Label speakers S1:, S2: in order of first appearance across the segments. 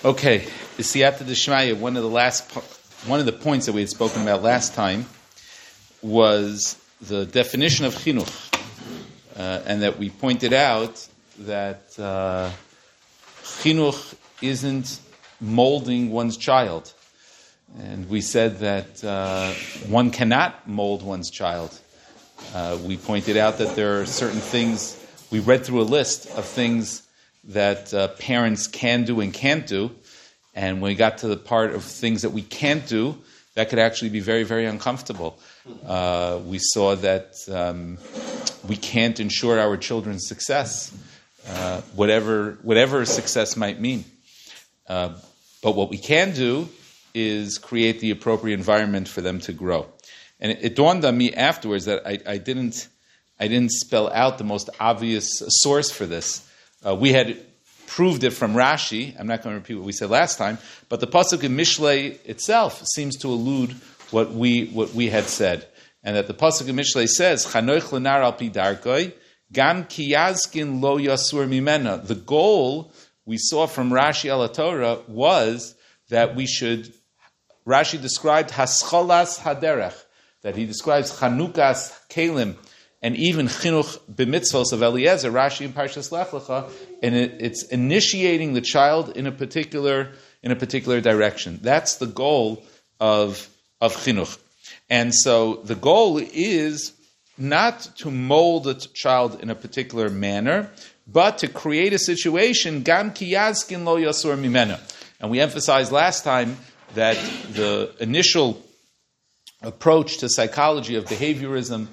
S1: Okay, Siyata D'Shmaya. One of the points that we had spoken about last time was the definition of chinuch, and that we pointed out that chinuch isn't molding one's child, and we said that one cannot mold one's child. We pointed out that there are certain things. We read through a list of things that parents can do and can't do. And when we got to the part of things that we can't do, that could actually be very, very uncomfortable. We saw that we can't ensure our children's success, whatever success might mean. But what we can do is create the appropriate environment for them to grow. And it dawned on me afterwards that I didn't spell out the most obvious source for this. We had proved it from Rashi. I'm not going to repeat what we said last time, but the pasuk in Mishlei itself seems to allude what we had said, and that the pasuk in Mishlei says, "Chanoich lenar al pi darkoi, gam ki yazkin lo yasur mimena." The goal we saw from Rashi al Torah was that we should. Rashi described hascholas haderech, that he describes chanukas kelim, and even chinuch b'mitzvos of Eliezer, Rashi in Parshas Lech Lecha, and it's initiating the child in a particular direction. That's the goal of chinuch. And so the goal is not to mold a child in a particular manner, but to create a situation, gam ki yazkin lo yasur mimena. And we emphasized last time that the initial approach to psychology of behaviorism,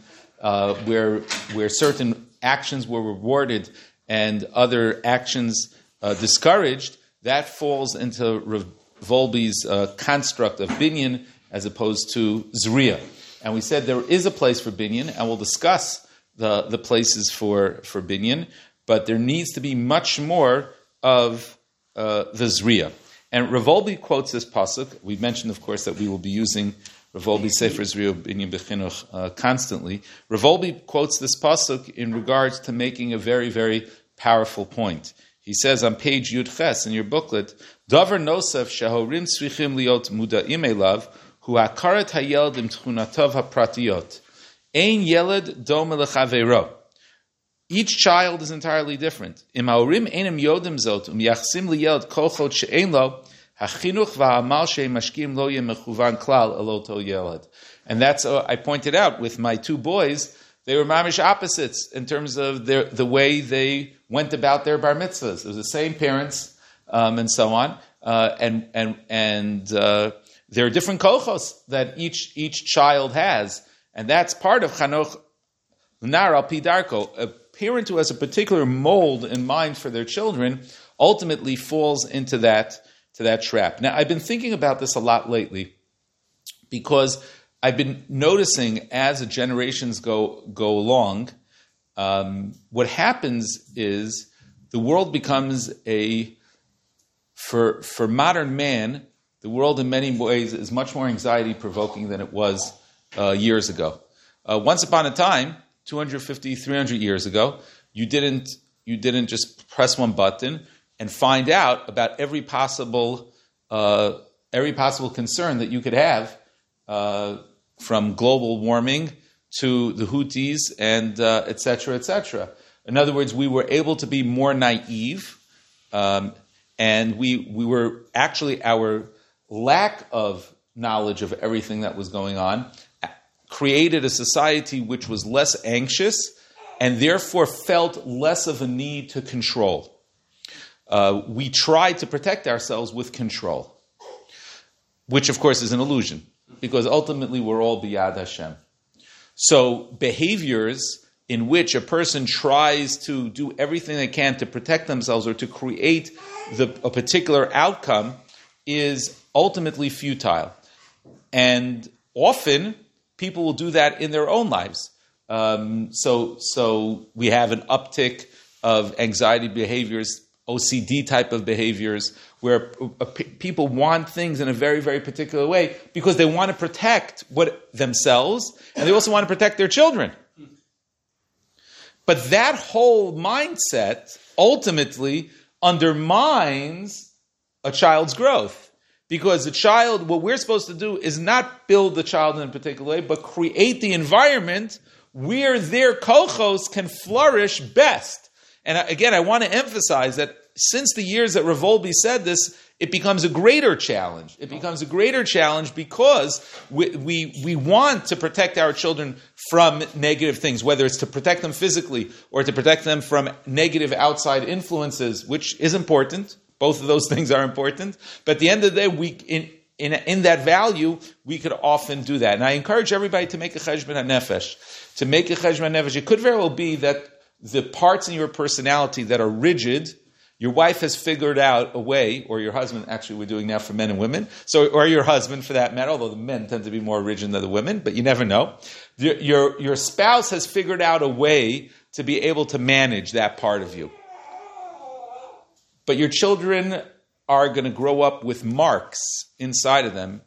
S1: where certain actions were rewarded and other actions discouraged, that falls into Volbe's construct of binyan as opposed to zriya. And we said there is a place for binyan, and we'll discuss the places for binyan, but there needs to be much more of the zriya. And Rav Volbe quotes this pasuk. We mentioned, of course, that we will be using Rav Volbe's Sefer Zriya Binyan B'Chinuch constantly. Rav Volbe quotes this pasuk in regards to making a very, very powerful point. He says on page Yud Ches in your booklet, Davar nosef shehorim tzrichim liot muda'im elav hu hakarat hayeled im tchunatov hapratiyot ein yeled dome lechaveiro. Each child is entirely different. Im haorim einem yodim zot yachsim liyeled kochot she'ein lo hachinuch va'amal she'mashkim lo yeh mechuvan klal eloto yeled. And that's I pointed out with my two boys. They were mamish opposites in terms of the way they went about their bar mitzvahs. It was the same parents and so on, and there are different kochos that each child has, and that's part of chanoch l'nar al pi darko. A parent who has a particular mold in mind for their children ultimately falls into that trap. Now, I've been thinking about this a lot lately because I've been noticing as the generations go along, what happens is the world becomes for modern man, the world in many ways is much more anxiety-provoking than it was years ago. Once upon a time, 250, 300 years ago, you didn't just press one button and find out about every possible concern that you could have, from global warming to the Houthis and et cetera, et cetera. In other words, we were able to be more naive, and we were actually, our lack of knowledge of everything that was going on created a society which was less anxious and therefore felt less of a need to control. We tried to protect ourselves with control, which of course is an illusion, because ultimately we're all biyad Hashem. So behaviors in which a person tries to do everything they can to protect themselves or to create a particular outcome is ultimately futile. And often people will do that in their own lives. So we have an uptick of anxiety behaviors, OCD type of behaviors, where people want things in a very, very particular way because they want to protect themselves, and they also want to protect their children. But that whole mindset ultimately undermines a child's growth. Because the child, what we're supposed to do is not build the child in a particular way, but create the environment where their kochos can flourish best. And again, I want to emphasize that since the years that Revolbi said this, it becomes a greater challenge. It becomes a greater challenge because we want to protect our children from negative things, whether it's to protect them physically or to protect them from negative outside influences, which is important. Both of those things are important. But at the end of the day, in that value, we could often do that. And I encourage everybody to make a cheshbon hanefesh. To make a cheshbon hanefesh, it could very well be that the parts in your personality that are rigid, your wife has figured out a way, or your husband, actually we're doing now for men and women, or your husband for that matter, although the men tend to be more rigid than the women, but you never know. Your spouse has figured out a way to be able to manage that part of you. But your children are going to grow up with marks inside of them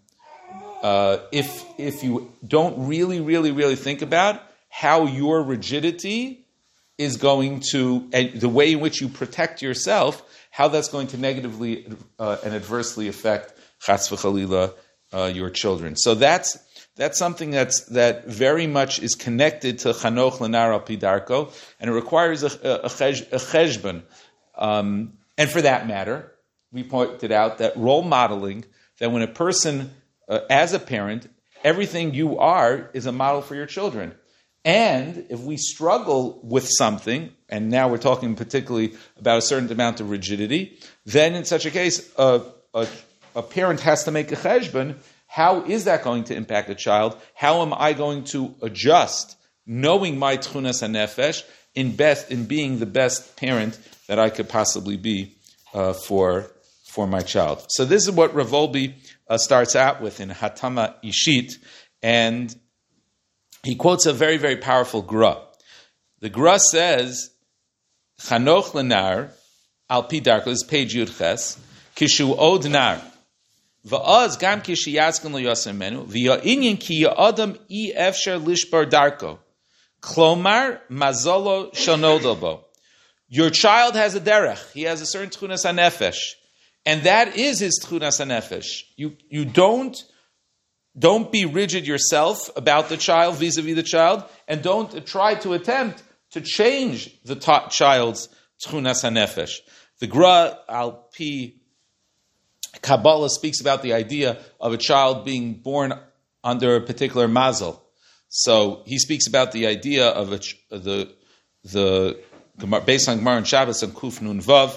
S1: if you don't really think about how your rigidity is going to, and the way in which you protect yourself, how that's going to negatively and adversely affect chas v'chalila your children. So that's something that very much is connected to chanoch lenar al pi darko, and it requires a cheshbon. And for that matter, we pointed out that role modeling, that when a person, as a parent, everything you are is a model for your children. And if we struggle with something, and now we're talking particularly about a certain amount of rigidity, then in such a case, a parent has to make a cheshbon. How is that going to impact a child? How am I going to adjust, knowing my tchunas hanefesh, in being the best parent that I could possibly be for my child? So this is what Revolbi starts out with in Hatama Ishit, and he quotes a very, very powerful gra. The gra says, Chanoch lenar al pi darko, this is page Yud Ches, kishu od nar, va'az gam kishi yazkan lo yosem menu, v'ya'inyin ki ya'adam I efsher lishbar darko, klomar mazolo shonodobo. Your child has a derech. He has a certain tchunas hanefesh. And that is his tchunas hanefesh. You don't be rigid yourself about the child, vis-a-vis the child, and don't try to attempt to change the child's tchunas hanefesh. The Gra al Pi Kabbalah speaks about the idea of a child being born under a particular mazel. So he speaks about the idea of the based on Gemara and Shabbos and Kuf Nun Vav,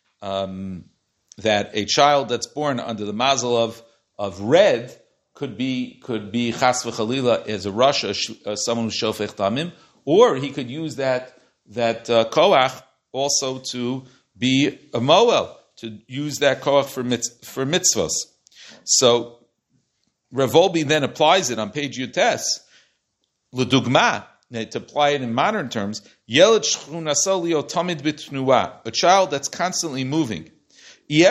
S1: that a child that's born under the mazel of red could be chas v'chalila as a rasha, someone who's shofech damim, or he could use that koach also to be a moel, to use that koach for mitzvos. So Revolbi then applies it on page Yutes, l'dugma, to apply it in modern terms, a child that's constantly moving. You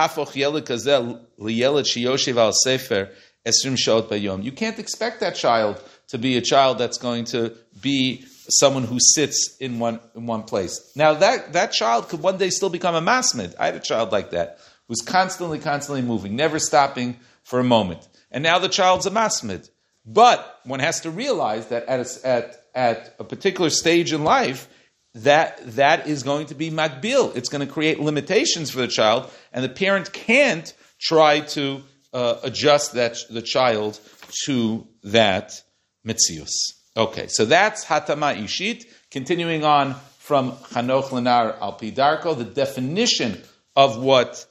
S1: can't expect that child to be a child that's going to be someone who sits in one place. Now that child could one day still become a masmid. I had a child like that, who's constantly moving, never stopping for a moment. And now the child's a masmid. But one has to realize that at a particular stage in life, that is going to be magbil. It's going to create limitations for the child, and the parent can't try to adjust the child to that mitzius. Okay, so that's Hatama Ishit. Continuing on from Chanoch Lenar al Pi Darko, the definition of what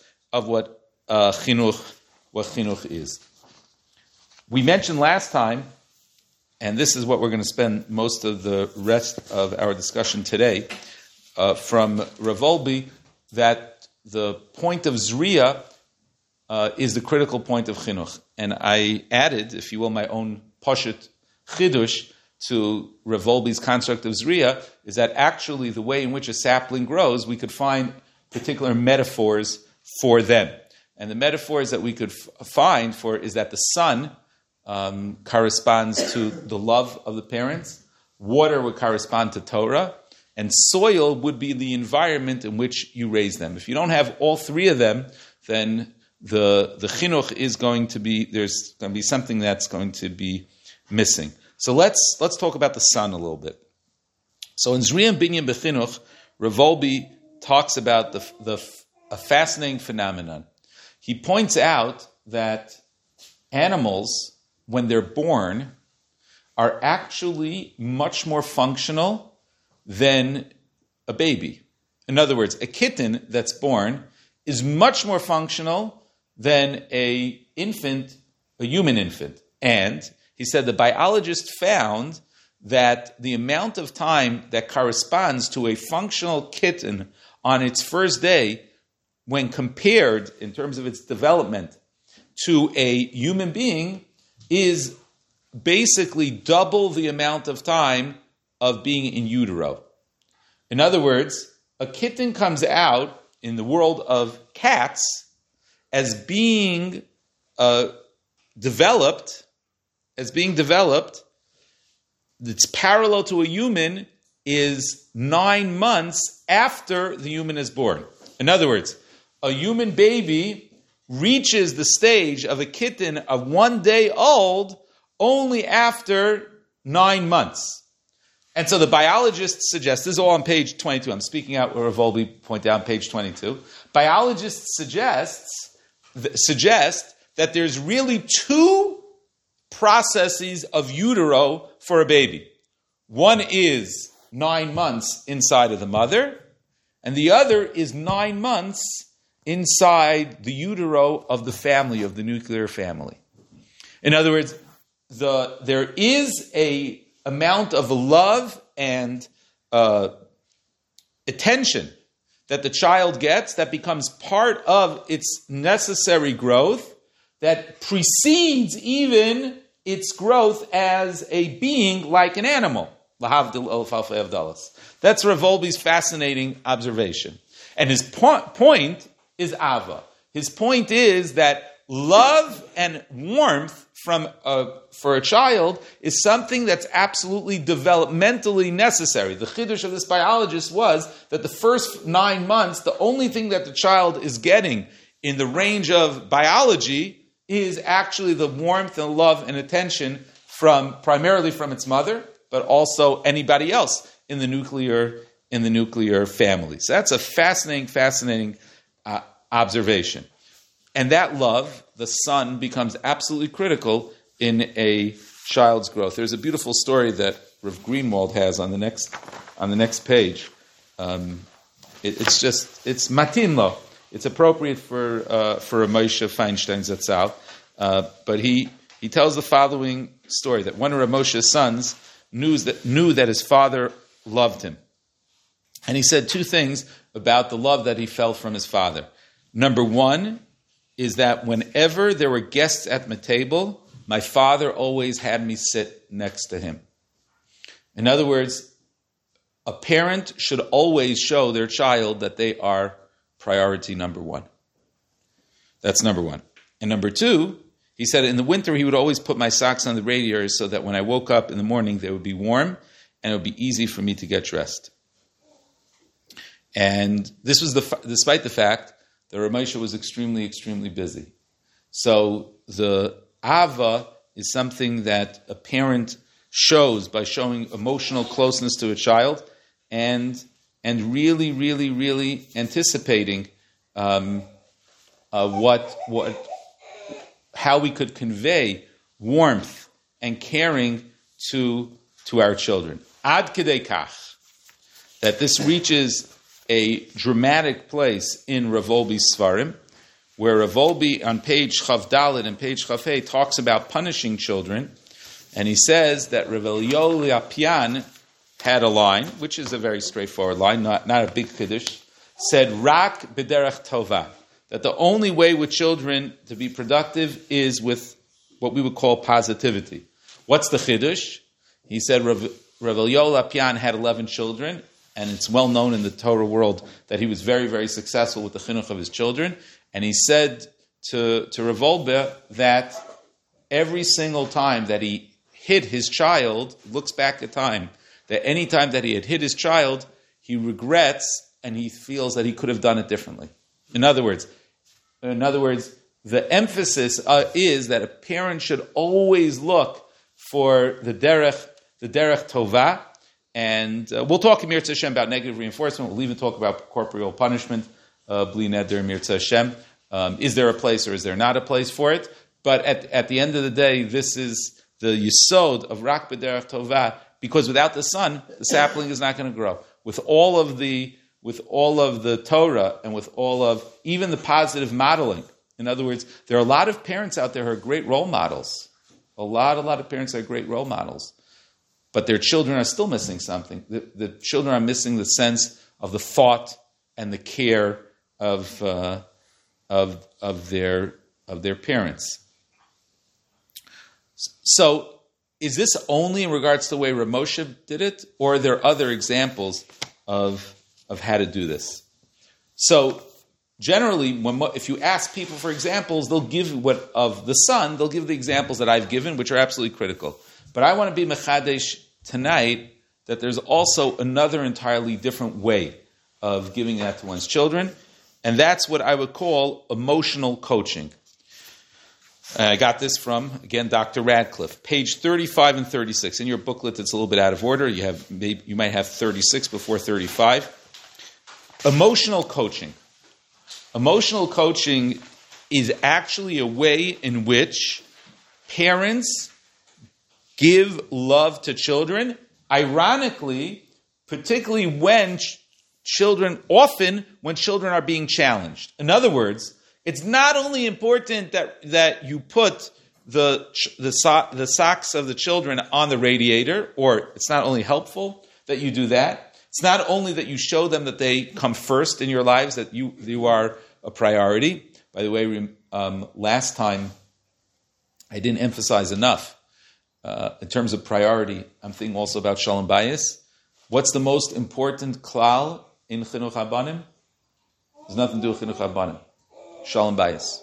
S1: chinuch is. We mentioned last time, and this is what we're going to spend most of the rest of our discussion today, from Revolbi, that the point of Zriya is the critical point of chinuch. And I added, if you will, my own Pashut Chidush to Revolbi's construct of Zriya, is that actually the way in which a sapling grows, we could find particular metaphors for them. And the metaphors that we could find for is that the sun corresponds to the love of the parents, water would correspond to Torah, and soil would be the environment in which you raise them. If you don't have all three of them, then the chinuch is going to be, there's going to be something that's going to be missing. So let's talk about the son a little bit. So in Zriyam Binyan Bechinuch, Rav Wolbe talks about a fascinating phenomenon. He points out that animals, when they're born, are actually much more functional than a baby. In other words, a kitten that's born is much more functional than a human infant. And he said the biologist found that the amount of time that corresponds to a functional kitten on its first day, when compared in terms of its development to a human being, is basically double the amount of time of being in utero. In other words, a kitten comes out in the world of cats as being developed, it's parallel to a human, is 9 months after the human is born. In other words, a human baby reaches the stage of a kitten of 1 day old only after 9 months. And so the biologists suggest, this is all on page 22, I'm speaking out where Rav Wolbe pointed out on page 22, biologists suggest that there's really two processes of utero for a baby. One is 9 months inside of the mother, and the other is 9 months inside the utero of the family, of the nuclear family. In other words, there is a amount of love and attention that the child gets that becomes part of its necessary growth that precedes even its growth as a being like an animal. That's Rav Wolbe's fascinating observation. And his point is Ava. His point is that love and warmth for a child is something that's absolutely developmentally necessary. The chiddush of this biologist was that the first 9 months, the only thing that the child is getting in the range of biology is actually the warmth and love and attention primarily from its mother, but also anybody else in the nuclear family. So that's a fascinating observation. And that love, the son, becomes absolutely critical in a child's growth. There's a beautiful story that Rav Greenwald has on the next page. It's matin lo. It's appropriate for a Moshe Feinstein Zatzal. But he tells the following story, that one of Rav Moshe's sons knew that his father loved him. And he said two things about the love that he felt from his father. Number one is that whenever there were guests at my table, my father always had me sit next to him. In other words, a parent should always show their child that they are priority number one. That's number one. And number two, he said in the winter he would always put my socks on the radiators so that when I woke up in the morning they would be warm and it would be easy for me to get dressed. And this was despite the fact that Rav Moshe was extremely, extremely busy. So the Ava is something that a parent shows by showing emotional closeness to a child and really, really, really anticipating how we could convey warmth and caring to our children. Ad kedei kach, that this reaches a dramatic place in Rav Wolbe's Svarim, where Rav Wolbe on page Chav Dalet and page Chav Hey talks about punishing children, and he says that Rav Eliyahu Apian had a line, which is a very straightforward line, not a big kiddush, said Rak b'derech tova, that the only way with children to be productive is with what we would call positivity. What's the chiddush? He said Rav Eliyahu Apian had 11 children, and it's well known in the Torah world that he was very, very successful with the chinuch of his children. And he said to Rav Wolbe that every single time that he hit his child, looks back at time, that any time that he had hit his child, he regrets and he feels that he could have done it differently. In other words, In other words, the emphasis is that a parent should always look for the derech tovah, and we'll talk Mirza Hashem about negative reinforcement. We'll even talk about corporeal punishment, bli neder Mirza Hashem. Is there a place or is there not a place for it? But at the end of the day, this is the yesod of rak b'derech tovah, because without the sun, the sapling is not going to grow. With all of the Torah and with all of even the positive modeling. In other words, there are a lot of parents out there who are great role models. A lot of parents are great role models. But their children are still missing something. The children are missing the sense of the thought and the care of their parents. So, is this only in regards to the way Rav Moshe did it, or are there other examples of how to do this? So, generally, if you ask people for examples, they'll give they'll give the examples that I've given, which are absolutely critical. But I want to be mechadesh tonight that there's also another entirely different way of giving that to one's children, and that's what I would call emotional coaching. I got this from, again, Dr. Radcliffe, page 35 and 36. In your booklet, it's a little bit out of order. You might have 36 before 35. Emotional coaching. Emotional coaching is actually a way in which parents give love to children, ironically, particularly when children are being challenged. In other words, it's not only important that you put the socks of the children on the radiator, or it's not only helpful that you do that. It's not only that you show them that they come first in your lives, that you are a priority. By the way, last time I didn't emphasize enough in terms of priority. I'm thinking also about Shalom Bayis. What's the most important klal in Chinuch Habanim? There's nothing to do with Chinuch Habanim. Shalom Bayis.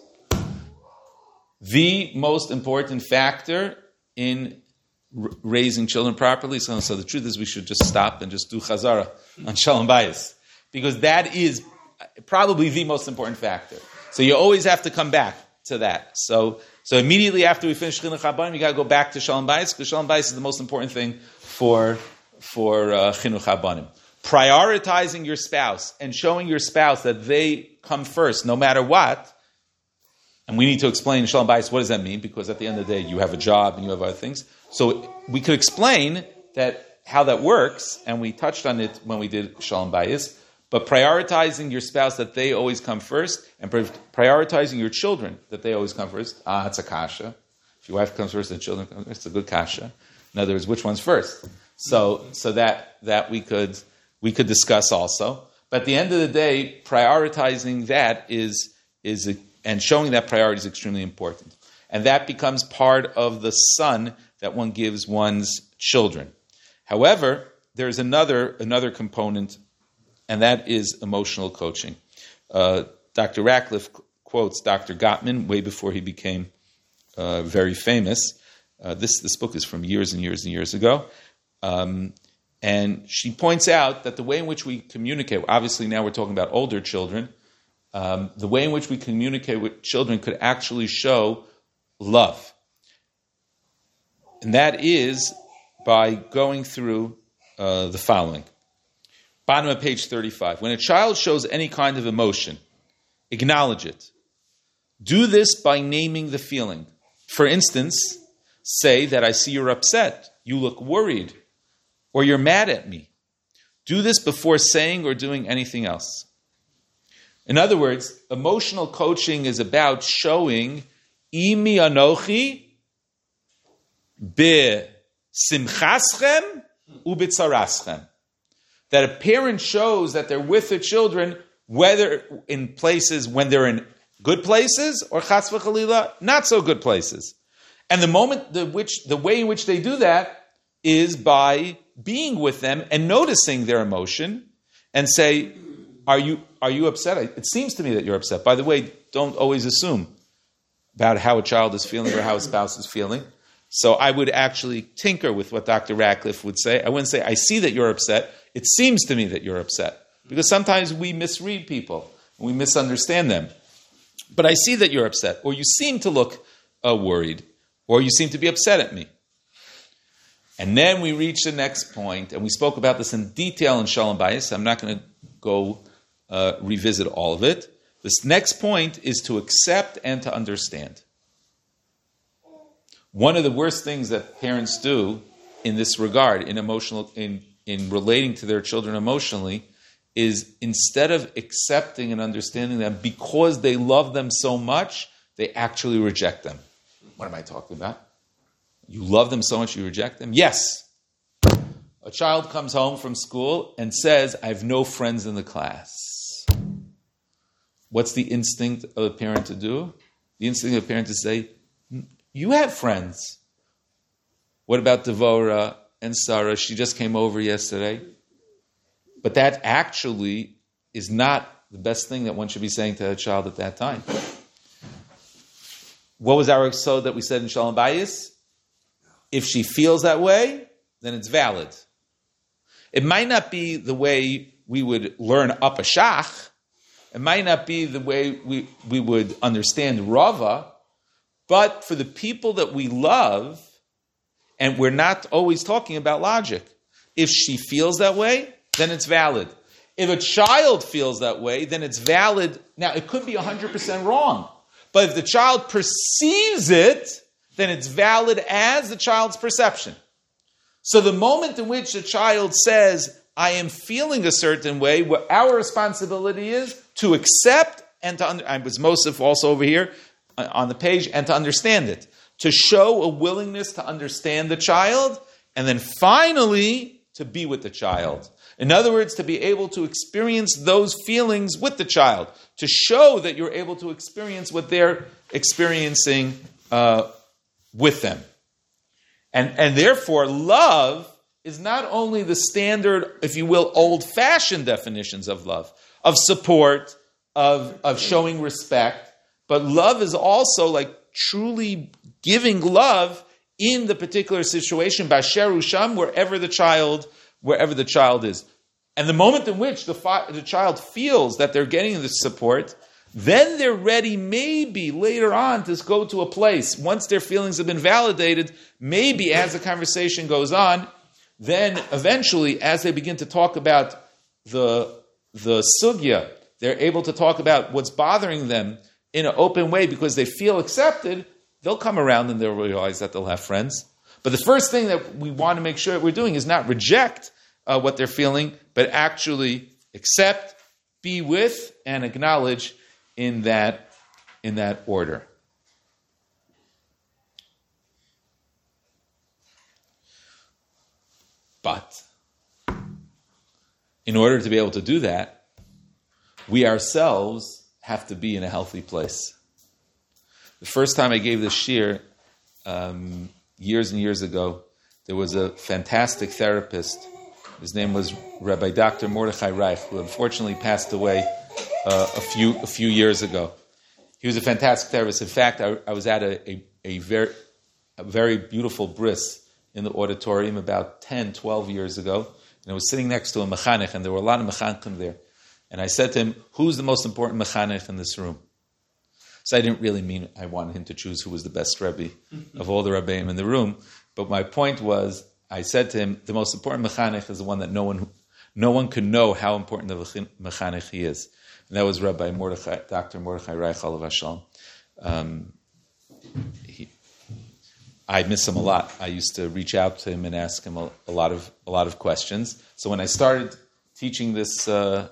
S1: The most important factor in raising children properly. So the truth is we should just stop and just do Chazara on Shalom Bayis, because that is probably the most important factor. So you always have to come back to that. So immediately after we finish Chinuch Habanim, you got to go back to Shalom Bayis, because Shalom Bayis is the most important thing for Chinuch Habanim. Prioritizing your spouse and showing your spouse that they come first, no matter what. And we need to explain Shalom Bayis, what does that mean? Because at the end of the day, you have a job and you have other things. So we could explain how that works, and we touched on it when we did Shalom Bayis. But prioritizing your spouse that they always come first, and prioritizing your children that they always come first. It's a kasha. If your wife comes first and children come first, it's a good kasha. In other words, which one's first? So that we could discuss also. But at the end of the day, prioritizing that and showing that priority is extremely important. And that becomes part of the son that one gives one's children. However, there's another component, and that is emotional coaching. Dr. Radcliffe quotes Dr. Gottman way before he became very famous. This book is from years and years and years ago. And she points out that the way in which we communicate, obviously now we're talking about older children, the way in which we communicate with children could actually show love. And that is by going through the following. Bottom of page 35. When a child shows any kind of emotion, acknowledge it. Do this by naming the feeling. For instance, say that I see you're upset, you look worried, or you're mad at me. Do this before saying or doing anything else. In other words, emotional coaching is about showing Imi anochi be simchaschem ubitzaraschem. That a parent shows that they're with their children, whether in places when they're in good places or chas v'chalila, not so good places. And the way in which they do that is by being with them and noticing their emotion and say, are you upset? It seems to me that you're upset. By the way, don't always assume about how a child is feeling or how a spouse is feeling. So I would actually tinker with what Dr. Radcliffe would say. I wouldn't say, I see that you're upset. It seems to me that you're upset. Because sometimes we misread people and we misunderstand them. but I see that you're upset, or you seem to look worried, or you seem to be upset at me. And then we reach the next point, and we spoke about this in detail in Shalom Bayis. I'm not going to go revisit all of it. This next point is to accept and to understand. One of the worst things that parents do in this regard, in relating to their children emotionally, is instead of accepting and understanding them because they love them so much, they actually reject them. What am I talking about? You love them so much you reject them? Yes. A child comes home from school and says, I have no friends in the class. What's the instinct of a parent to do? The instinct of a parent to say, you have friends. What about Devorah and Sarah? She just came over yesterday. But that actually is not the best thing that one should be saying to a child at that time. What was our exod that we said in Shalom Bayis? If she feels that way, then it's valid. It might not be the way we would learn up a shach. It might not be the way we would understand Rava. But for the people that we love, and we're not always talking about logic, if she feels that way, then it's valid. If a child feels that way, then it's valid. Now, it could be 100% wrong. But if the child perceives it, then it's valid as the child's perception. So the moment in which the child says, I am feeling a certain way, what our responsibility is to accept and to I was Mosif also over here on the page, and to understand it. To show a willingness to understand the child, and then finally to be with the child. In other words, to be able to experience those feelings with the child. To show that you're able to experience what they're experiencing with them. And therefore, love is not only the standard, if you will, old-fashioned definitions of love, of support, of showing respect, but love is also like truly giving love in the particular situation, Basher Usham, wherever the child is. And the moment in which the child feels that they're getting this support, then they're ready maybe later on to go to a place, once their feelings have been validated, maybe as the conversation goes on, then eventually as they begin to talk about the sugya, they're able to talk about what's bothering them in an open way because they feel accepted, they'll come around and they'll realize that they'll have friends. But the first thing that we want to make sure that we're doing is not reject what they're feeling, but actually accept, be with, and acknowledge in that order. But in order to be able to do that, we ourselves have to be in a healthy place. The first time I gave this shir, years and years ago, there was a fantastic therapist. His name was Rabbi Dr. Mordechai Reich, who unfortunately passed away a few years ago. He was a fantastic therapist. In fact, I was at a very beautiful bris in the auditorium about 10, 12 years ago, and I was sitting next to a mechanech, and there were a lot of mechanechim there. And I said to him, who's the most important mechanech in this room? So I didn't really mean I wanted him to choose who was the best Rebbe of all the Rebbeim in the room. But my point was, I said to him, the most important mechanech is the one that no one can know how important of a mechanech he is. And that was Rabbi Mordechai, Dr. Mordechai Reich, Alav Hashalom. I miss him a lot. I used to reach out to him and ask him a lot of questions. So when I started teaching this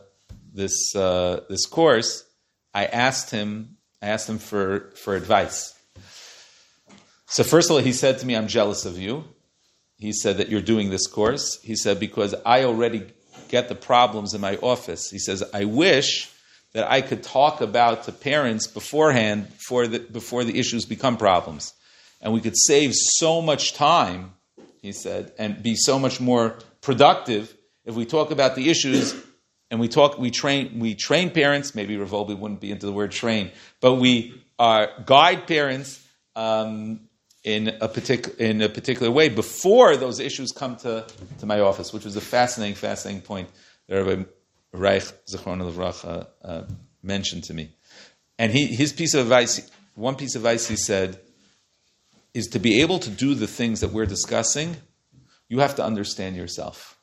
S1: course, I asked him for advice. So first of all, he said to me, I'm jealous of you. He said that you're doing this course. He said, because I already get the problems in my office. He says, I wish that I could talk about to parents beforehand before the issues become problems. And we could save so much time, he said, and be so much more productive if we talk about the issues and we train parents. Maybe Revolbi wouldn't be into the word train, but we guide parents in a particular way before those issues come to my office, which was a fascinating point that Rabbi Reich Zichron Livracha mentioned to me. And his piece of advice, one piece of advice he said, is to be able to do the things that we're discussing, you have to understand yourself.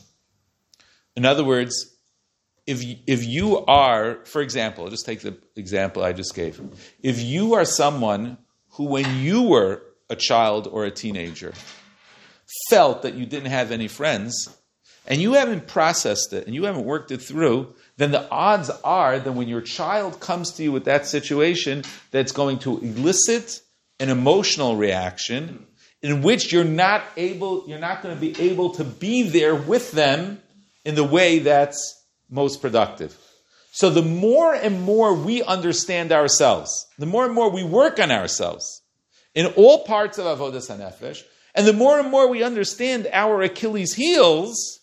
S1: In other words, if you are, for example, I'll just take the example I just gave. If you are someone who, when you were a child or a teenager, felt that you didn't have any friends, and you haven't processed it, and you haven't worked it through, then the odds are that when your child comes to you with that situation, that's going to elicit an emotional reaction in which you're not going to be able to be there with them in the way that's most productive. So the more and more we understand ourselves, the more and more we work on ourselves in all parts of Avodas HaNefesh, and the more and more we understand our Achilles heels,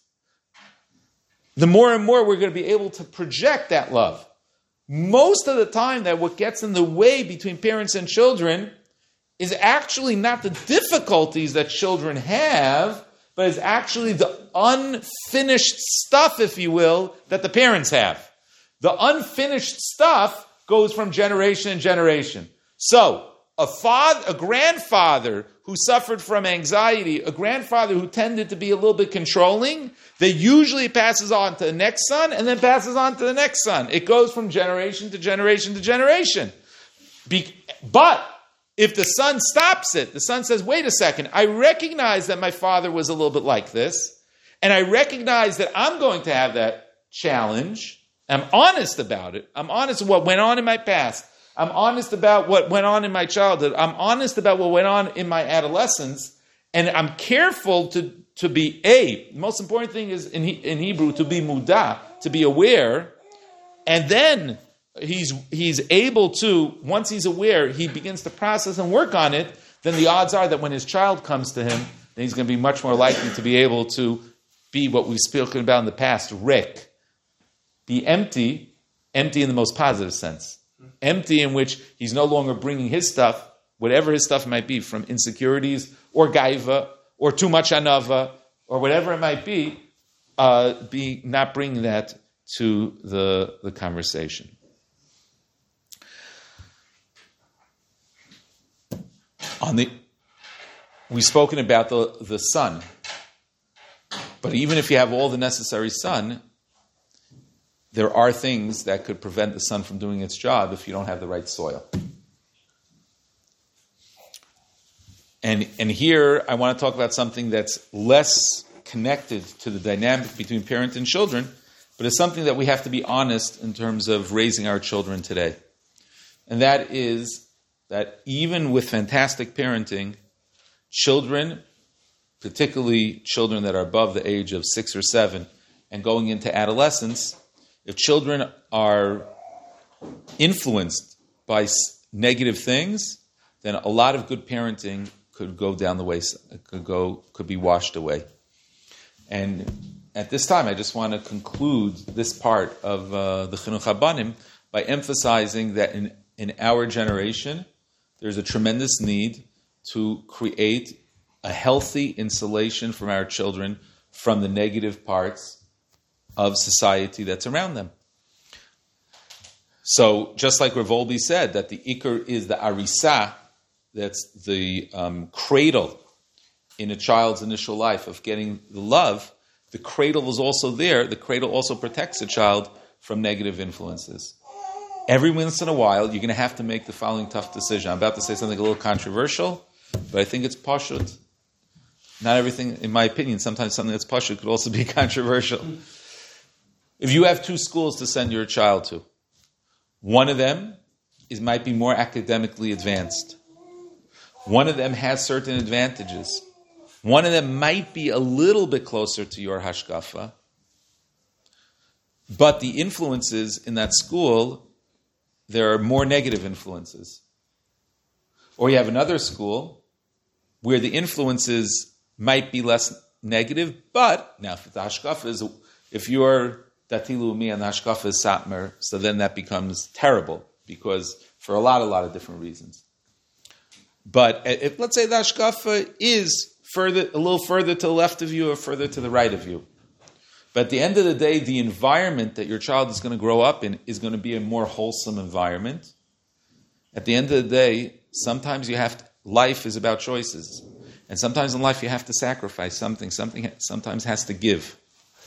S1: the more and more we're going to be able to project that love. Most of the time, that what gets in the way between parents and children is actually not the difficulties that children have, but is actually the unfinished stuff, if you will, that the parents have. The unfinished stuff goes from generation to generation. So, a grandfather who suffered from anxiety, a grandfather who tended to be a little bit controlling, that usually passes on to the next son and then passes on to the next son. It goes from generation to generation to generation. But if the son stops it, the son says, wait a second, I recognize that my father was a little bit like this, and I recognize that I'm going to have that challenge. I'm honest about it. I'm honest with what went on in my past. I'm honest about what went on in my childhood. I'm honest about what went on in my adolescence. And I'm careful to be the most important thing is in Hebrew, to be muda, to be aware. And then he's able to, once he's aware, he begins to process and work on it, then the odds are that when his child comes to him, then he's going to be much more likely to be able to be what we've spoken about in the past, rik. Be empty in the most positive sense. Empty in which he's no longer bringing his stuff, whatever his stuff might be, from insecurities or gaiva or too much anava or whatever it might be not bringing that to the conversation. We've spoken about the son, but even if you have all the necessary sun, there are things that could prevent the sun from doing its job if you don't have the right soil. And here I want to talk about something that's less connected to the dynamic between parent and children, but it's something that we have to be honest in terms of raising our children today. And that is that even with fantastic parenting, children, particularly children that are above the age of 6 or 7 and going into adolescence, if children are influenced by negative things, then a lot of good parenting could go down the way, could be washed away. And at this time, I just want to conclude this part of the Chinuch HaBanim by emphasizing that in our generation, there's a tremendous need to create a healthy insulation from our children from the negative parts of society that's around them. So, just like Rav Wolbe said, that the ikar is the arisa, that's the cradle in a child's initial life of getting the love, the cradle is also there. The cradle also protects a child from negative influences. Every once in a while, you're going to have to make the following tough decision. I'm about to say something a little controversial, but I think it's pashut. Not everything, in my opinion, sometimes something that's pashut could also be controversial. If you have 2 schools to send your child to, one of them might be more academically advanced. One of them has certain advantages. One of them might be a little bit closer to your hashkafa, but the influences in that school, there are more negative influences. Or you have another school where the influences might be less negative, but now if the hashkafa is, if you're Dati Leumi and the hashkafa is Satmar, so then that becomes terrible, because for a lot of different reasons. But if, let's say the hashkafa is a little further to the left of you or further to the right of you. But at the end of the day, the environment that your child is going to grow up in is going to be a more wholesome environment. At the end of the day, sometimes life is about choices. And sometimes in life you have to sacrifice something. Something sometimes has to give.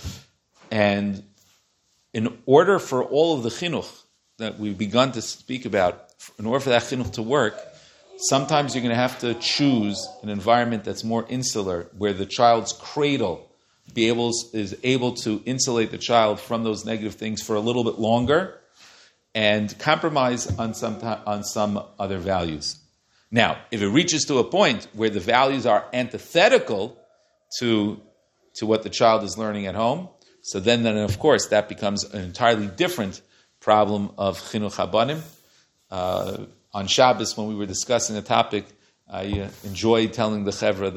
S1: And in order for all of the chinuch that we've begun to speak about, in order for that chinuch to work, sometimes you're going to have to choose an environment that's more insular, where the child's cradle is able to insulate the child from those negative things for a little bit longer, and compromise on some other values. Now, if it reaches to a point where the values are antithetical to what the child is learning at home, so then of course that becomes an entirely different problem of chinuch habanim. On Shabbos, when we were discussing the topic, I enjoyed telling the chevra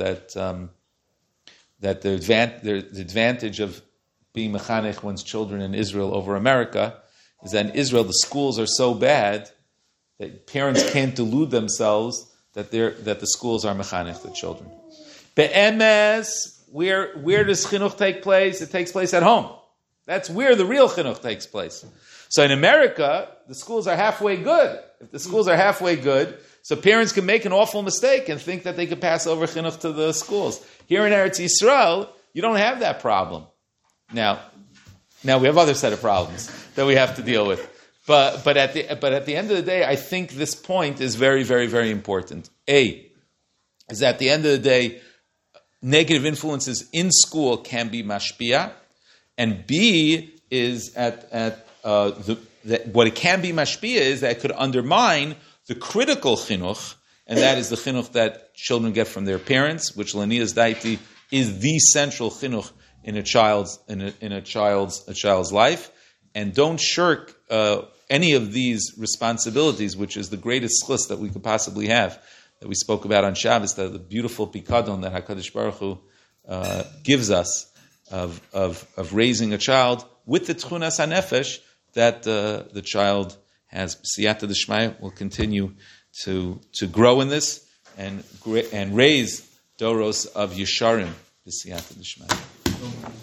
S1: that the advantage of being mechanech one's children in Israel over America is that in Israel the schools are so bad that parents can't delude themselves that the schools are mechanech the children. Be'emes, where does chinuch take place? It takes place at home. That's where the real chinuch takes place. So in America, the schools are halfway good. If the schools are halfway good, so parents can make an awful mistake and think that they could pass over chinuch to the schools. Here in Eretz Yisrael, you don't have that problem. Now we have other set of problems that we have to deal with. But at the end of the day, I think this point is very, very, very important. A, is that at the end of the day, negative influences in school can be mashpia, and B is what it can be mashpia is that it could undermine the critical chinuch, and that is the chinuch that children get from their parents, which Lania's daiti is the central chinuch in a child's life, and don't shirk any of these responsibilities, which is the greatest chus that we could possibly have, that we spoke about on Shabbos, that the beautiful pikadon that HaKadosh Baruch Hu gives us of raising a child with the tchunas hanefesh that the child has. Siyata D'Shmaya will continue to grow in this and raise doros of Yesharim. Siyata D'Shmaya.